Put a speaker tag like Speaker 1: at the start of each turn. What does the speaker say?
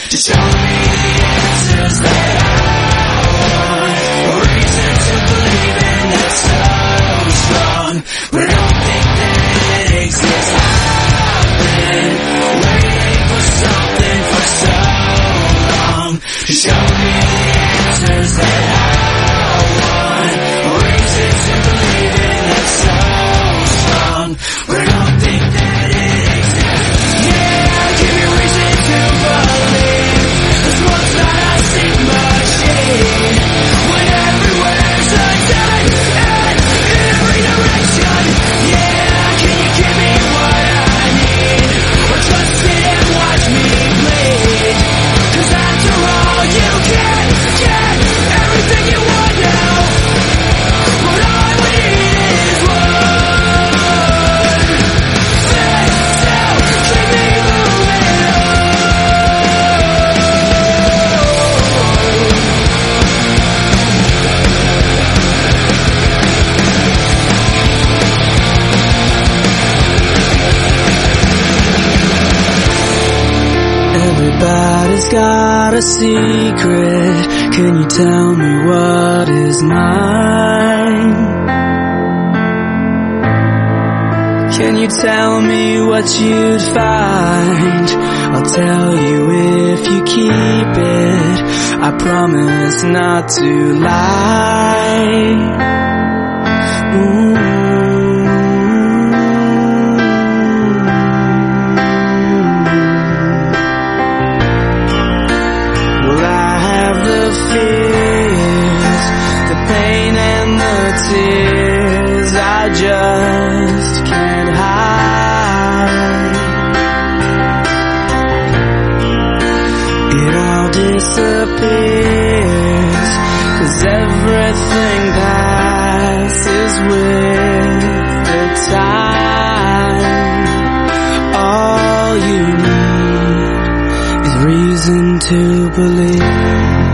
Speaker 1: Just show me the answers that I want, reason to believe in that's so strong, but I don't think that it exists. I've been waiting for something for so long. Just show me the answers that I want, reason to believe in that's so strong, but I don't think that it exists. Yeah, give me reason to believe. This one's not a sick machine. When everywhere's a dead end in every direction. Yeah, can you give me what I need? Or just sit and watch me bleed? 'Cause after all, you can get everything you want now. What I would need is one thing to keep me moving on. Everybody's got a secret. Can you tell me what is mine? Can you tell me what you'd find? I'll tell you if you keep it. I promise not to lie. Well, I have the fears, the pain and the tears I just can't hide. It all disappears, 'cause everything passes with the time. All you need is reason to believe.